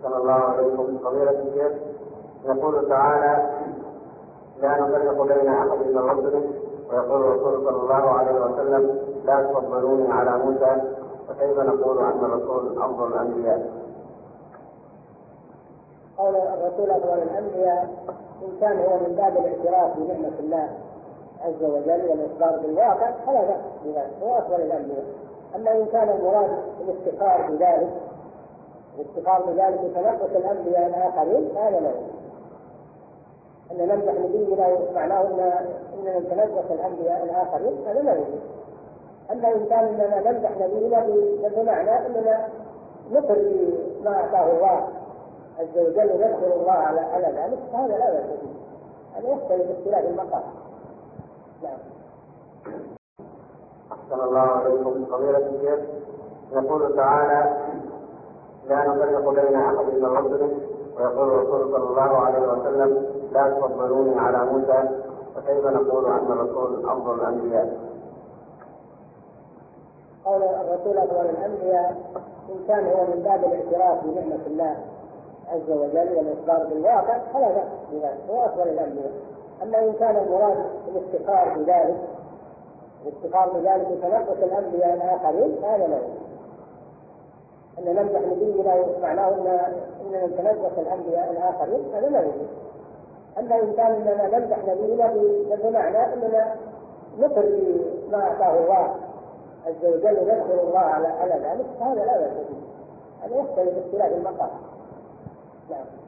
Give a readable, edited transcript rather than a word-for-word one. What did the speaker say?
صلى الله عليكم فضيلة الشيخ. يقول تعالى: لا نفرق بين أحد من رسله، ويقول الرسول صلى الله عليه وسلم: لا تفضلوني على موسى. فكيف نقول أن الرسول أفضل الأنبياء؟ قول الرسول أفضل الأنبياء إن كان هو من باب الاعتراف بنعمة الله عز وجل والإخبار بالواقع فلا بأس بذلك، هو أفضل الأنبياء. أما إن كان المراد الافتخار وتنقص الأنبياء الآخرين فهذا لا يجوز. أن نمدح نبينا معناه أننا نتنقص الأنبياء الآخرين هذا لا يجوز. أما إن كان أننا نمدح نبينا بمعنى أننا نقر بما أعطاه الله عز وجل ونذكر الله على ذلك فهذا لا بأس به، هذا يختلف باختلاف المقام. نعم. أحسن الله عليكم فضيلة الشيخ. يقول تعالى: لا نفرق بين أحد من رسله، ويقول الرسول صلى الله عليه وسلم: لا تفضلوني على موسى. فكيف نقول أن الرسول أفضل الأنبياء؟ قول الرسول أفضل الأنبياء إن كان هو من باب الاعتراف بنعمة الله عز وجل والإخبار بالواقع فلا بأس بذلك، هو أفضل الأنبياء. أما إن كان المراد الافتخار بذلك وتنقص الأنبياء الآخرين فهذا لا يجوز. أن نمدح نبينا معناه أننا نتنقص الأنبياء الآخرين هذا لا يجوز. أما إن كان أننا نمدح نبينا بمعنى أننا نقر بما أعطاه الله عز وجل ونذكر الله على ذلك فهذا لا بأس به، هذا يختلف باختلاف المقام. نعم.